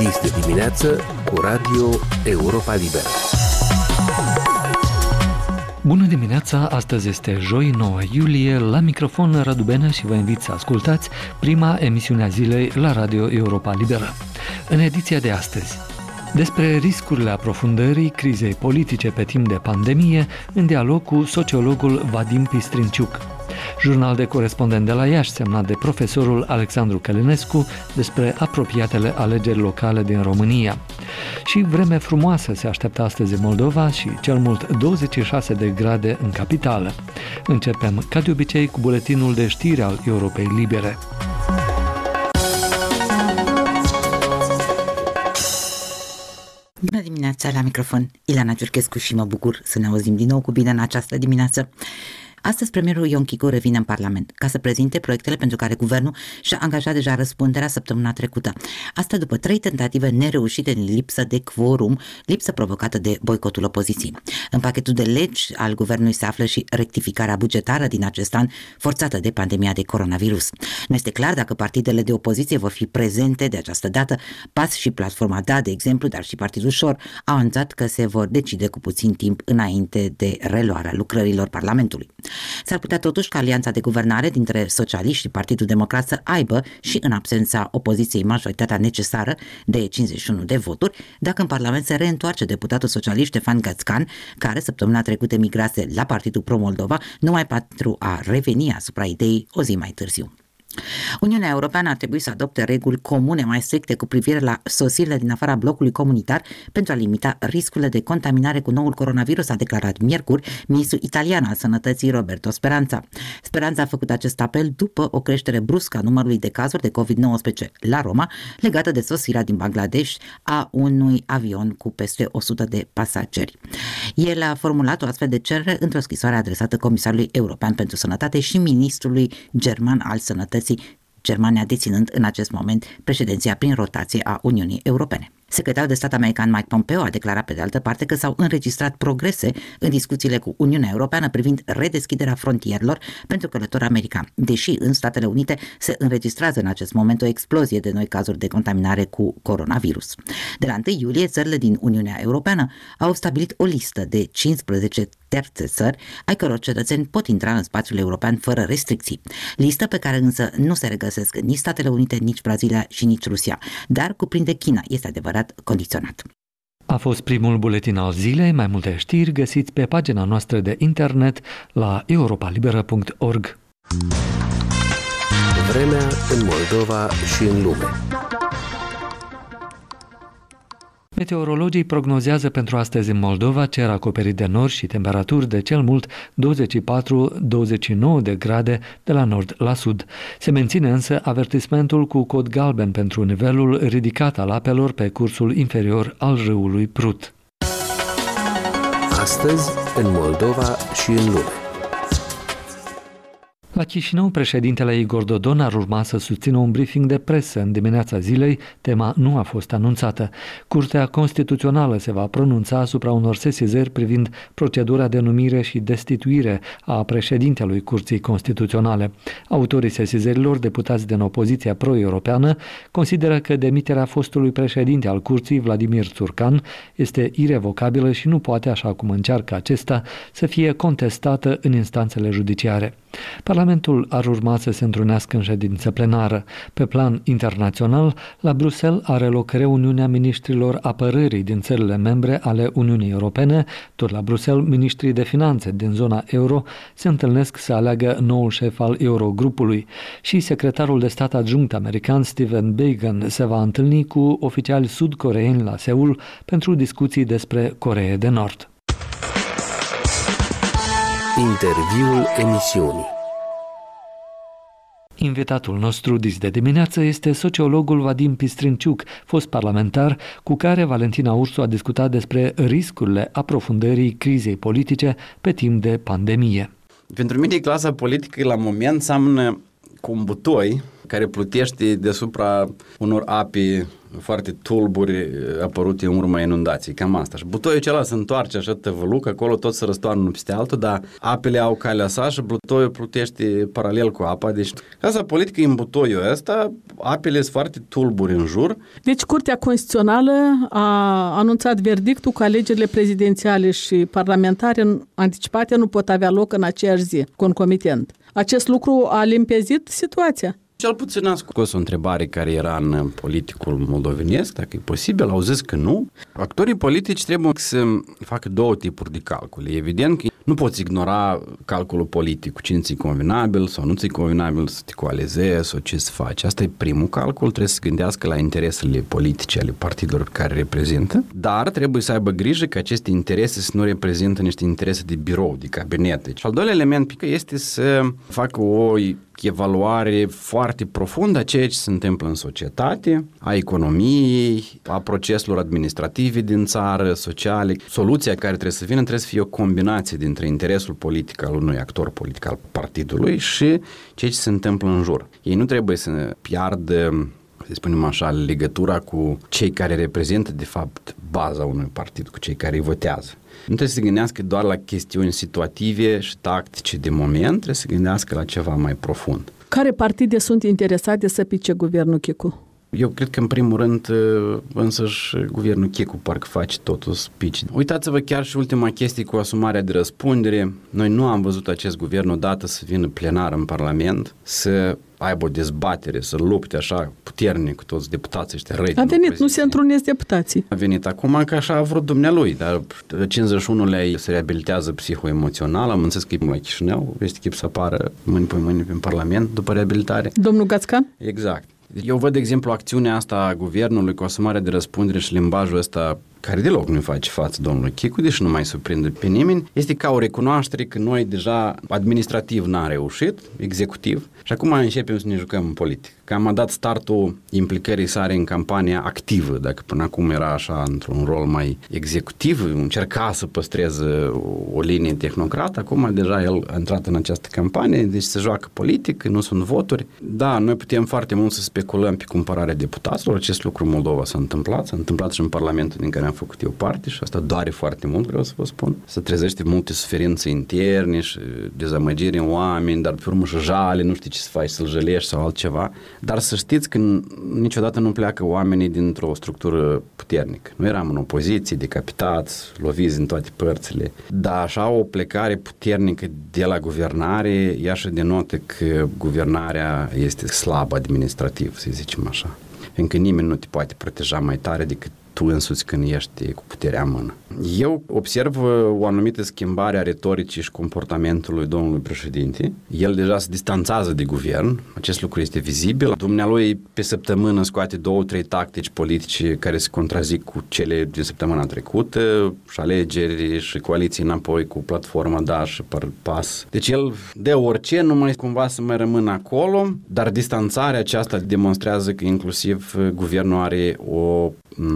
Dis de dimineață cu Radio Europa Liberă. Bună dimineața, astăzi este joi 9 iulie, la microfon Radu Benea și vă invit să ascultați prima emisiune a zilei la Radio Europa Liberă. În ediția de astăzi, despre riscurile aprofundării crizei politice pe timp de pandemie, în dialog cu sociologul Vadim Pistrinciuc. Jurnal de corespondent de la Iași, semnat de profesorul Alexandru Călinescu, despre apropiatele alegeri locale din România. Și vreme frumoasă se așteaptă astăzi în Moldova și cel mult 26 de grade în capitală. Începem, ca de obicei, cu buletinul de știri al Europei Libere. Bună dimineața, la microfon Ileana Ciurchescu și mă bucur să ne auzim din nou cu bine în această dimineață. Astăzi premierul Ion Chicu revine în Parlament ca să prezinte proiectele pentru care guvernul și-a angajat deja răspunderea săptămâna trecută. Asta după 3 tentative nereușite din lipsă de quorum, lipsă provocată de boicotul opoziției. În pachetul de legi al guvernului se află și rectificarea bugetară din acest an, forțată de pandemia de coronavirus. Nu este clar dacă partidele de opoziție vor fi prezente de această dată. PAS și Platforma Da, de exemplu, dar și Partidul Șor, au anunțat că se vor decide cu puțin timp înainte de reluarea lucrărilor Parlamentului. S-ar putea totuși ca alianța de guvernare dintre socialiști și Partidul Democrat să aibă și în absența opoziției majoritatea necesară de 51 de voturi, dacă în Parlament se reîntoarce deputatul socialist Ștefan Gățcan, care săptămâna trecută migrase la Partidul Pro-Moldova numai pentru a reveni asupra ideii o zi mai târziu. Uniunea Europeană ar trebui să adopte reguli comune mai stricte cu privire la sosirile din afara blocului comunitar pentru a limita riscurile de contaminare cu noul coronavirus, a declarat miercuri ministrul italian al Sănătății Roberto Speranza. Speranza a făcut acest apel după o creștere bruscă a numărului de cazuri de COVID-19 la Roma, legată de sosirea din Bangladesh a unui avion cu peste 100 de pasageri. El a formulat o astfel de cerere într-o scrisoare adresată Comisarului European pentru Sănătate și ministrului german al Sănătății, Germania deținând în acest moment președinția prin rotație a Uniunii Europene. Secretarul de stat american Mike Pompeo a declarat pe de altă parte că s-au înregistrat progrese în discuțiile cu Uniunea Europeană privind redeschiderea frontierelor pentru călători americani, deși în Statele Unite se înregistrează în acest moment o explozie de noi cazuri de contaminare cu coronavirus. De la 1 iulie, țările din Uniunea Europeană au stabilit o listă de 15 terțe țări ai căror cetățeni pot intra în spațiul european fără restricții. Listă pe care însă nu se regăsesc nici Statele Unite, nici Brazilia și nici Rusia, dar cuprinde China, este adevărat, condiționat. A fost primul buletin al zilei. Mai multe știri găsiți pe pagina noastră de internet la europalibera.org. Vremea în Moldova și în lume. Meteorologii prognozează pentru astăzi în Moldova cer acoperit de nori și temperaturi de cel mult 24-29 de grade de la nord la sud. Se menține însă avertismentul cu cod galben pentru nivelul ridicat al apelor pe cursul inferior al râului Prut. Astăzi în Moldova și în lume. La Chișinău, președintele Igor Dodon ar urma să susțină un briefing de presă în dimineața zilei. Tema nu a fost anunțată. Curtea Constituțională se va pronunța asupra unor sesizări privind procedura de numire și destituire a președintelui Curții Constituționale. Autorii sesizărilor, deputați din opoziția pro-europeană, consideră că demiterea fostului președinte al Curții, Vladimir Țurcan, este irevocabilă și nu poate, așa cum încearcă acesta, să fie contestată în instanțele judiciare. Parlamentul ar urma să se întrunească în ședință plenară. Pe plan internațional, la Bruxelles are loc reuniunea ministrilor apărării din țările membre ale Uniunii Europene. Tot la Bruxelles, ministrii de finanțe din zona euro se întâlnesc să aleagă noul șef al Eurogrupului și secretarul de stat adjunct american Stephen Biegun se va întâlni cu oficiali sud-coreeni la Seul pentru discuții despre Coreea de Nord. Interviul emisiunii. Invitatul nostru dis de dimineață este sociologul Vadim Pistrinciuc, fost parlamentar, cu care Valentina Ursu a discutat despre riscurile aprofundării crizei politice pe timp de pandemie. Pentru mine clasa politică la moment înseamnă cu un butoi care plutește deasupra unor ape foarte tulburi apărute în urma inundației, cam asta. Și butoiul acela se întoarce așa tăvăluc, acolo tot se răstoarnă unul peste altul, dar apele au calea sa și butoiul plutește paralel cu apa. Deci, casa politică în butoiul ăsta, apele sunt foarte tulburi în jur. Deci, Curtea Constituțională a anunțat verdictul că alegerile prezidențiale și parlamentare anticipate nu pot avea loc în aceeași zi, concomitent. Acest lucru a limpezit situația? Cel puțin a scos o întrebare care era în politicul moldovenesc, dacă e posibil, au zis că nu. Actorii politici trebuie să facă două tipuri de calcule. Evident că nu poți ignora calculul politic, cu cine ți-i convenabil sau nu ți-i convenabil să te coalizezi sau ce să faci. Asta e primul calcul, trebuie să gândească la interesele politice ale partidelor care reprezintă, dar trebuie să aibă grijă că aceste interese să nu reprezintă niște interese de birou, de cabinete. Și al doilea element este să facă o evaluare foarte profundă a ceea ce se întâmplă în societate, a economiei, a proceselor administrative din țară, sociale. Soluția care trebuie să vină trebuie să fie o combinație dintre interesul politic al unui actor politic al partidului și ceea ce se întâmplă în jur. Ei nu trebuie să piardă, să spunem așa, legătura cu cei care reprezintă, de fapt, baza unui partid, cu cei care îi votează. Nu trebuie să se gândească doar la chestiuni situative și tactice de moment, trebuie să se gândească la ceva mai profund. Care partide sunt interesate să pice guvernul Chicu? Eu cred că, în primul rând, însăși guvernul Chicu parcă face totul spici. Uitați-vă chiar și ultima chestie cu asumarea de răspundere. Noi nu am văzut acest guvern odată să vină plenar în Parlament, să aibă o dezbatere, să lupte așa puternic cu toți deputații ăștia răi. A venit, nu se întrunesc deputații. A venit acum că așa a vrut dumnealui, dar 51-lea se reabilitează psihoemoțional. Am înțeles că e la Chișinău, este chip să apară mâine în Parlament după reabilitare. Domnul Gațcan? Exact. Eu văd, de exemplu, acțiunea asta a guvernului cu asumarea de răspundere și limbajul ăsta care deloc nu face față domnului Chicu, deși nu mai surprinde pe nimeni, este ca o recunoaștere că noi deja administrativ n-am reușit, executiv, și acum începem să ne jucăm în politică. Că am dat startul implicării sale în campania activă, dacă până acum era așa într-un rol mai executiv, încerca să păstreze o linie tehnocrată, acum deja el a intrat în această campanie, deci se joacă politic, nu sunt voturi. Da, noi putem foarte mult să speculăm pe cumpărarea deputaților, acest lucru în Moldova s-a întâmplat și în Parlamentul din care am făcut eu parte și asta doare foarte mult, vreau să vă spun. Se trezește multe suferințe interne și dezamăgiri în oameni, dar pe urmă și jale, nu știi ce să faci, să-l jălești sau altceva. Dar să știți că niciodată nu pleacă oamenii dintr-o structură puternică. Nu eram în opoziție, decapitați, loviți în toate părțile. Dar așa o plecare puternică de la guvernare, ea și denotă că guvernarea este slabă administrativ, să zicem așa. Fiindcă nimeni nu te poate proteja mai tare decât tu însuți când ești cu puterea în mână. Eu observ o anumită schimbare a retoricii și comportamentului domnului președinte. El deja se distanțează de guvern, acest lucru este vizibil. Dumnealui pe săptămână scoate 2-3 tactici politice care se contrazic cu cele din săptămâna trecută, și alegeri și coaliții înapoi cu platforma DA și PAS. Deci el dă orice, numai cumva să mai rămână acolo, dar distanțarea aceasta demonstrează că inclusiv guvernul are o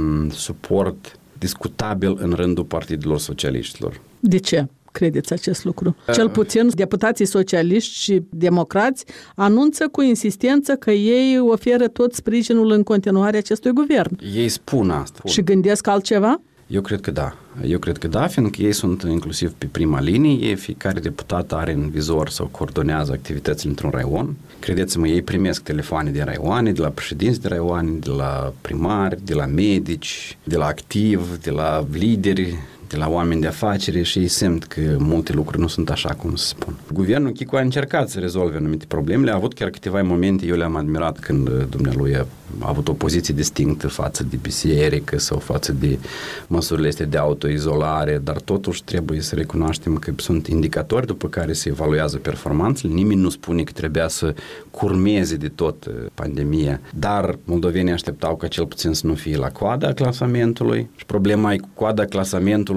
suport discutabil în rândul partidelor socialiștilor. De ce credeți acest lucru? Cel puțin deputații socialiști și democrați anunță cu insistență că ei oferă tot sprijinul în continuare acestui guvern. Ei spun asta. Și gândesc altceva? Eu cred că da, fiindcă ei sunt inclusiv pe prima linie, fiecare deputat are în vizor sau coordonează activitățile într-un raion. Credeți-mă, ei primesc telefoane din raioane, de la președinți de raioane, de la primari, de la medici, de la activi, de la lideri, de la oameni de afaceri și ei simt că multe lucruri nu sunt așa cum se spun. Guvernul Chicu a încercat să rezolve anumite probleme, a avut chiar câteva momente, eu le-am admirat când dumnealui a avut o poziție distinctă față de biserică sau față de măsurile astea de autoizolare, dar totuși trebuie să recunoaștem că sunt indicatori după care se evaluează performanțele. Nimeni nu spune că trebuia să curmeze de tot pandemia, dar moldovenii așteptau ca cel puțin să nu fie la coada clasamentului și problema e cu coada clasamentului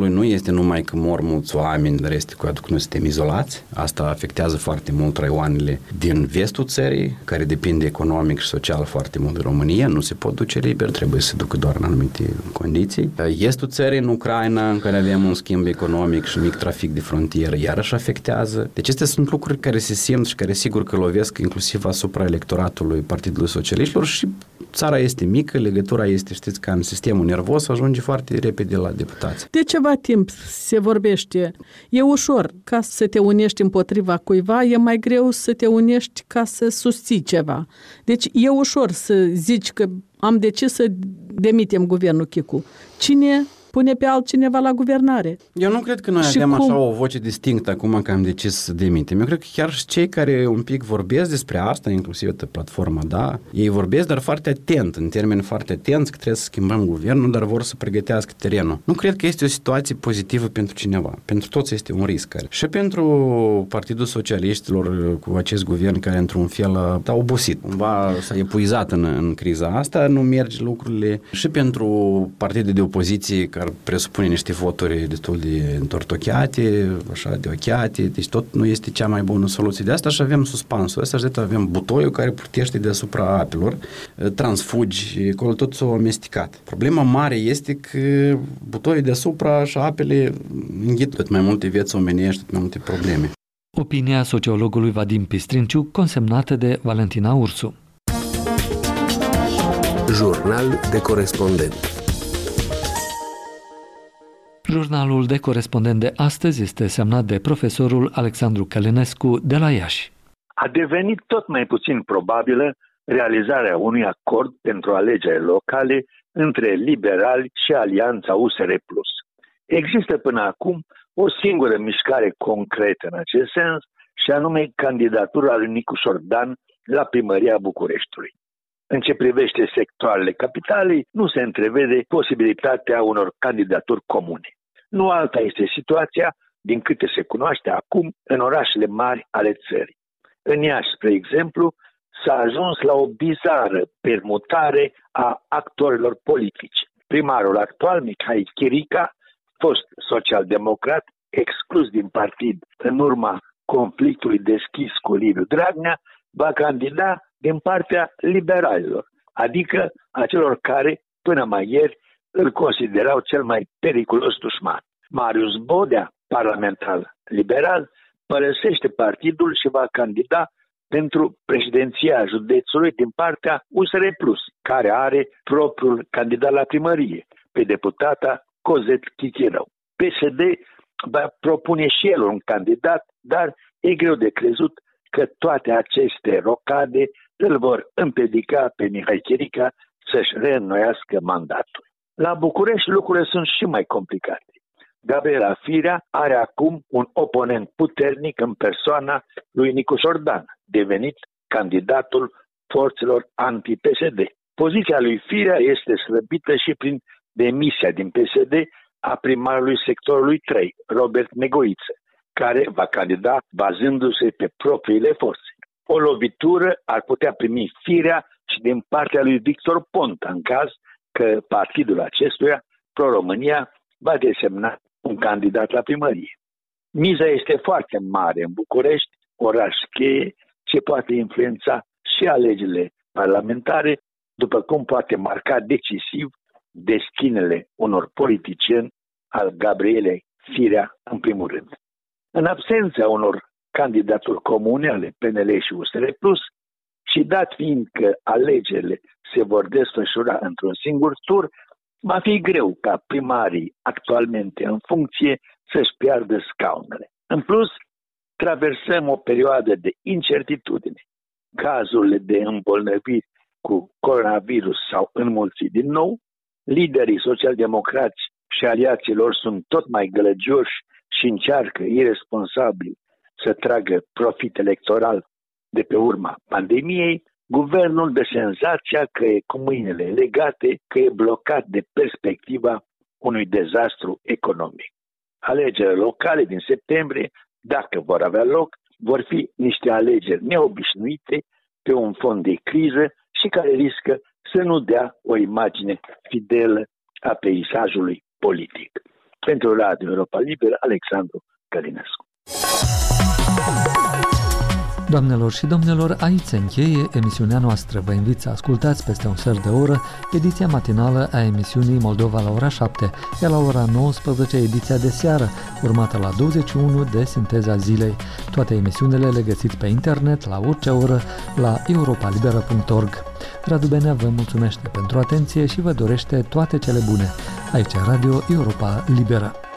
electoratului nu este numai că mor mulți oameni, dar este că noi suntem izolați. Asta afectează foarte mult raioanele din vestul țării, care depinde economic și social foarte mult de România. Nu se pot duce liber, trebuie să se ducă doar în anumite condiții. Estul țării, în Ucraina, în care avem un schimb economic și mic trafic de frontieră, iarăși afectează. Deci acestea sunt lucruri care se simt și care sigur că lovesc inclusiv asupra electoratului Partidului Socialiștilor și țara este mică, legătura este, știți, ca în sistemul nervos, ajunge foarte repede la deputați. De ceva timp se vorbește. E ușor ca să te unești împotriva cuiva, e mai greu să te unești ca să susții ceva. Deci e ușor să zici că am decis să demitem guvernul Chicu. Cine pune pe altcineva la guvernare? Eu nu cred că noi avem așa o voce distinctă acum că am decis să demitem. Eu cred că chiar și cei care un pic vorbesc despre asta, inclusiv pe platforma, da, ei vorbesc, dar foarte atent, în termeni foarte atenți, că trebuie să schimbăm guvernul, dar vor să pregătească terenul. Nu cred că este o situație pozitivă pentru cineva. Pentru toți este un risc. Și pentru Partidul Socialiștilor, cu acest guvern care într-un fel a obosit, cumva s-a epuizat în criza asta, nu merge lucrurile. Și pentru partide de opoziție care presupune niște voturi destul de întortocheate, așa, de ochiate, deci tot nu este cea mai bună soluție. De asta și avem suspansul ăsta, și de avem butoiul care plutește deasupra apelor, transfugi, acolo tot s-a amestecat. Problema mare este că butoiul deasupra și apele înghit tot mai multe vieți omenești, tot mai multe probleme. Opinia sociologului Vadim Pistrinciu, consemnată de Valentina Ursu. Jurnal de corespondent. Jurnalul de corespondent de astăzi este semnat de profesorul Alexandru Călinescu de la Iași. A devenit tot mai puțin probabilă realizarea unui acord pentru alegeri locale între liberali și Alianța USR+. Există până acum o singură mișcare concretă în acest sens, și anume candidatura lui Nicu Șordan la primăria Bucureștiului. În ce privește sectoarele capitalei, nu se întrevede posibilitatea unor candidaturi comune. Nu alta este situația, din câte se cunoaște acum, în orașele mari ale țării. În Iași, spre exemplu, s-a ajuns la o bizară permutare a actorilor politici. Primarul actual, Mihai Chirica, fost social-democrat, exclus din partid în urma conflictului deschis cu Liviu Dragnea, va candida din partea liberalilor, adică a celor care, până mai ieri, îl considerau cel mai periculos dușman. Marius Bodea, parlamentar liberal, părăsește partidul și va candida pentru președinția județului din partea USR+, care are propriul candidat la primărie, pe deputata Cozet Chichirău. PSD va propune și el un candidat, dar e greu de crezut că toate aceste rocade îl vor împiedica pe Mihai Chirica să-și reînnoiască mandatul. La București lucrurile sunt și mai complicate. Gabriela Firea are acum un oponent puternic în persoana lui Nicu Șordan, devenit candidatul forțelor anti-PSD. Poziția lui Firea este slăbită și prin demisia din PSD a primarului sectorului 3, Robert Negoiță, care va candida bazându-se pe propriile forțe. O lovitură ar putea primi Firea și din partea lui Victor Ponta, în caz că partidul acestuia, Pro-România, va desemna un candidat la primărie. Miza este foarte mare în București, oraș cheie, ce poate influența și alegerile parlamentare, după cum poate marca decisiv destinele unor politicieni, al Gabrielei Firea în primul rând. În absența unor candidaturi comune ale PNL și USR+, și dat fiind că alegerile se vor desfășura într-un singur tur, va fi greu ca primarii actualmente în funcție să-și piardă scaunele. În plus, traversăm o perioadă de incertitudine. Cazurile de îmbolnăviri cu coronavirus s-au înmulțit din nou, liderii social-democrați și aliații lor sunt tot mai gălăgioși și încearcă irresponsabil să tragă profit electoral de pe urma pandemiei. Guvernul dă senzația că e cu mâinile legate, că e blocat de perspectiva unui dezastru economic. Alegerile locale din septembrie, dacă vor avea loc, vor fi niște alegeri neobișnuite pe un fond de criză și care riscă să nu dea o imagine fidelă a peisajului politic. Pentru Radio Europa Liberă, Alexandru Călinescu. Doamnelor și domnilor, aici se încheie emisiunea noastră. Vă invit să ascultați peste un sfert de oră ediția matinală a emisiunii Moldova la ora 7, iar la ora 19 ediția de seară, urmată la 21 de Sinteza Zilei. Toate emisiunile le găsiți pe internet la orice oră la europalibera.org. Radu Benea vă mulțumește pentru atenție și vă dorește toate cele bune. Aici Radio Europa Liberă.